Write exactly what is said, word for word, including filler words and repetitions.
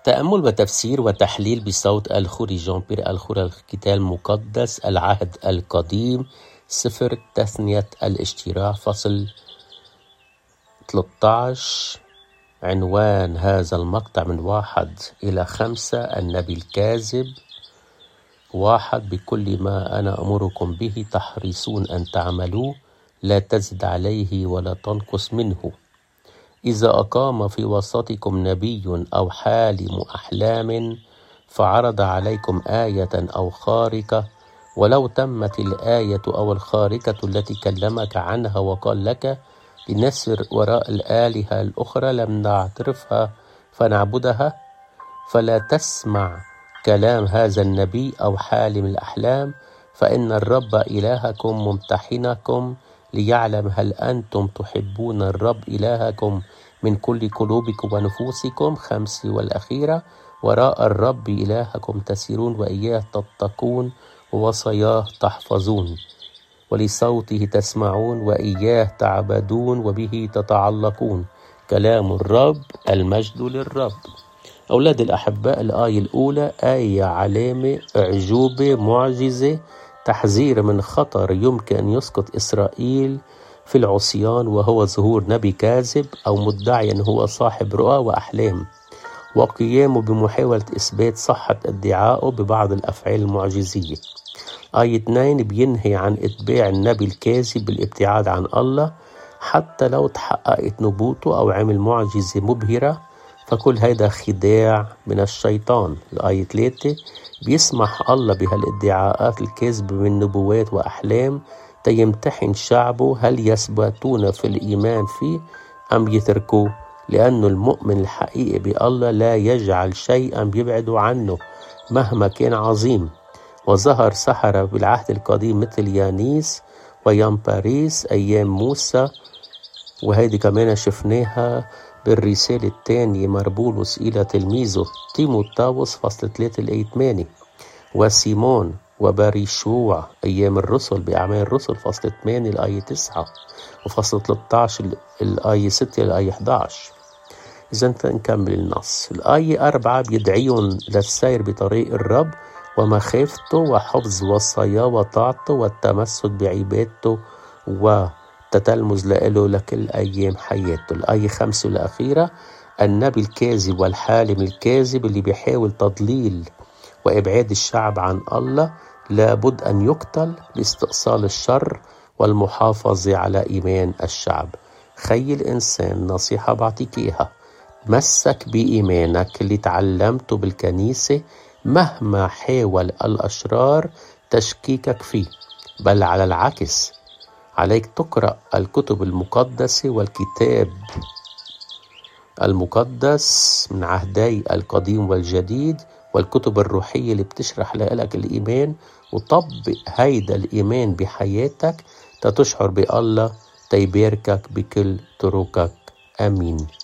تأمل وتفسير وتحليل بصوت الخوري جان بير الخوري الكتاب المقدس العهد القديم سفر تثنية الاشتراع فصل ثلاثة عشر. عنوان هذا المقطع من واحد إلى خمسة: النبي الكاذب. واحد: بكل ما أنا أمركم به تحرصون أن تعملوه، لا تزد عليه ولا تنقص منه. إذا أقام في وسطكم نبي أو حالم أحلام فعرض عليكم آية أو خارقة، ولو تمت الآية أو الخارقة التي كلمك عنها وقال لك لنسر وراء الآلهة الأخرى لم نعترفها فنعبدها، فلا تسمع كلام هذا النبي أو حالم الأحلام، فإن الرب إلهكم ممتحنكم ليعلم هل أنتم تحبون الرب إلهكم من كل قلوبكم ونفوسكم. خمس والأخيرة: وراء الرب إلهكم تسيرون وإياه تتقون ووصاياه تحفظون، ولصوته تسمعون وإياه تعبدون وبه تتعلقون. كلام الرب، المجد للرب. أولاد الأحباء، الآية الأولى آية علامة أعجوبة معجزة تحذير من خطر يمكن أن يسقط إسرائيل في العصيان، وهو ظهور نبي كاذب أو مدعي أن هو صاحب رؤى وأحلام، وقيامه بمحاولة إثبات صحة ادعائه ببعض الأفعال المعجزية. آية اثنين بينهي عن إتباع النبي الكاذب بالابتعاد عن الله حتى لو تحققت نبوته أو عمل معجزة مبهرة، فكل هيدا خداع من الشيطان. الآية ثلاثة بيسمح الله بهالادعاءات الكاذبة من نبوات وأحلام تيمتحن شعبه هل يثبتون في الإيمان فيه أم يتركوه، لأنه المؤمن الحقيقي بالله لا يجعل شيئا بيبعد عنه مهما كان عظيم. وظهر سحرة بالعهد القديم مثل يانيس ويامباريس أيام موسى، وهيدي كمان شفناها بالرسالة الثانية مربولوس إلى تلميذه تيموثاوس فصل ثلاثة الآية ثمانية، وسيمون وباريشوع أيام الرسل بأعمال الرسل فصل ثمانية الآية تسعة، وفصل ثلاثة عشر الآية ستة الآية أحد عشر. إذا نكمل النص. الآية أربعة بيدعيهم للسير بطريق الرب ومخافته وحفظ وصاياه وطاعته والتمسك بعبادته وتتلمذ له لكل أيام حياته. الآية خمسة الأخيرة: النبي الكاذب والحالم الكاذب اللي بيحاول تضليل وإبعاد الشعب عن الله لابد أن يقتل لاستئصال الشر والمحافظة على إيمان الشعب. خي الإنسان، نصيحة بعطيك إياها: تمسك بإيمانك اللي تعلمته بالكنيسة مهما حاول الأشرار تشكيكك فيه، بل على العكس عليك تقرأ الكتب المقدسة والكتاب المقدس من عهدي القديم والجديد والكتب الروحية اللي بتشرح لك الإيمان، وطبق هيدا الإيمان بحياتك تتشعر بالله تيباركك بكل طرقك. آمين.